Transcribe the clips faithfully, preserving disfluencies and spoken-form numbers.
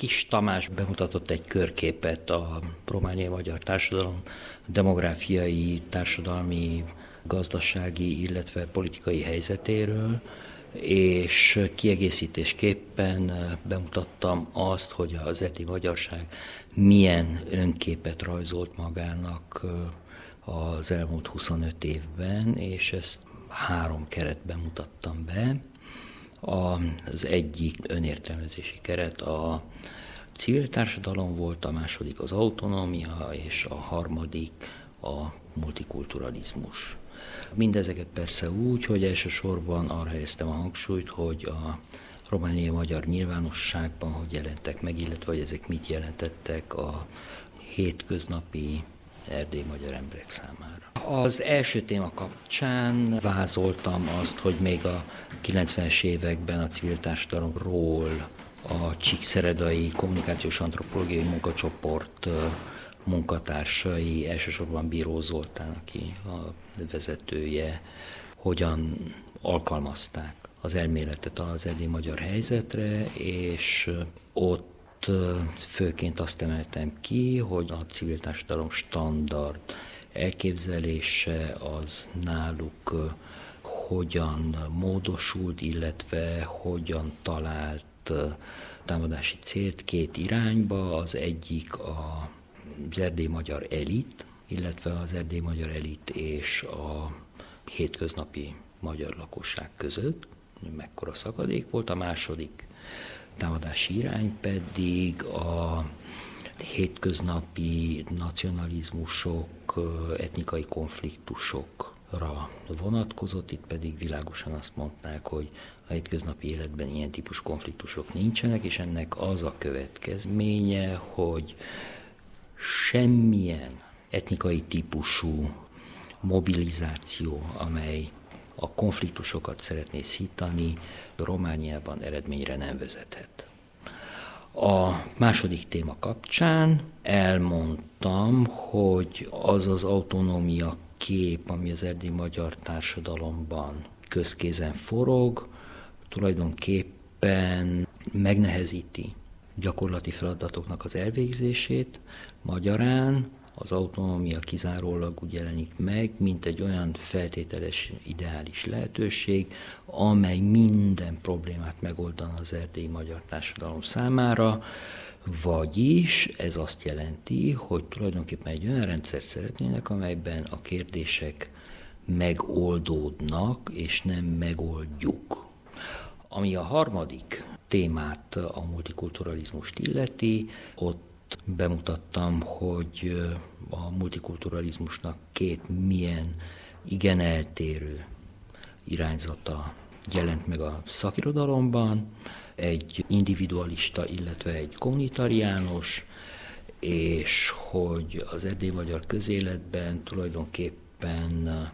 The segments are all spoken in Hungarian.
Kiss Tamás bemutatott egy körképet a romániai magyar társadalom demográfiai, társadalmi, gazdasági, illetve politikai helyzetéről, és kiegészítésképpen bemutattam azt, hogy az erdélyi magyarság milyen önképet rajzolt magának az elmúlt huszonöt évben, és ezt három keretben mutattam be. Az egyik önértelmezési keret a civil társadalom volt, a második az autonómia, és a harmadik a multikulturalizmus. Mindezeket persze úgy, hogy elsősorban arra helyeztem a hangsúlyt, hogy a romániai magyar nyilvánosságban hogy jelentek meg, illetve hogy ezek mit jelentettek a hétköznapi erdélyi magyar emberek számára. Az első téma kapcsán vázoltam azt, hogy még a kilencvenes években a civil társadalomról a Csíkszeredai Kommunikációs Antropológiai Munkacsoport munkatársai, elsősorban Bíró Zoltán, aki a vezetője, hogyan alkalmazták az elméletet az erdélyi magyar helyzetre, és ott főként azt emeltem ki, hogy a civil társadalom standard elképzelése az náluk hogyan módosult, illetve hogyan talált támadási célt két irányba. Az egyik a az erdélyi magyar elit, illetve az erdélyi magyar elit és a hétköznapi magyar lakosság között, mekkora szakadék volt. A második támadási irány pedig a hétköznapi nacionalizmusok, etnikai konfliktusokra vonatkozott, itt pedig világosan azt mondták, hogy a hétköznapi életben ilyen típusú konfliktusok nincsenek, és ennek az a következménye, hogy semmilyen etnikai típusú mobilizáció, amely a konfliktusokat szeretné szítani, Romániában eredményre nem vezethet. A második téma kapcsán elmondtam, hogy az az autonómia kép, ami az erdélyi magyar társadalomban közkézen forog, tulajdonképpen megnehezíti gyakorlati feladatoknak az elvégzését. Magyarán az autonómia kizárólag úgy jelenik meg, mint egy olyan feltételes, ideális lehetőség, amely minden problémát megoldana az erdélyi magyar társadalom számára, vagyis ez azt jelenti, hogy tulajdonképpen egy olyan rendszert szeretnének, amelyben a kérdések megoldódnak, és nem megoldjuk. Ami a harmadik témát, a multikulturalizmust illeti, ott bemutattam, hogy a multikulturalizmusnak két milyen igen eltérő irányzata jelent meg a szakirodalomban, egy individualista, illetve egy kommunitariánus, és hogy az erdélyi magyar közéletben tulajdonképpen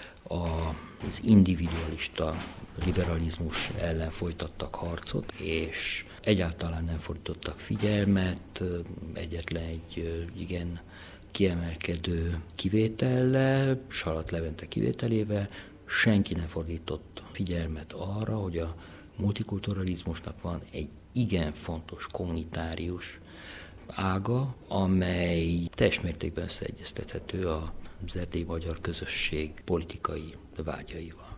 az individualista liberalizmus ellen folytattak harcot, és egyáltalán nem fordítottak figyelmet, egyetlen egy igen kiemelkedő kivétellel, Salat Levente kivételével, senki nem fordított figyelmet arra, hogy a multikulturalizmusnak van egy igen fontos kommunitárius ága, amely teljes mértékben összeegyeztethető az erdélyi magyar közösség politikai vágyaival.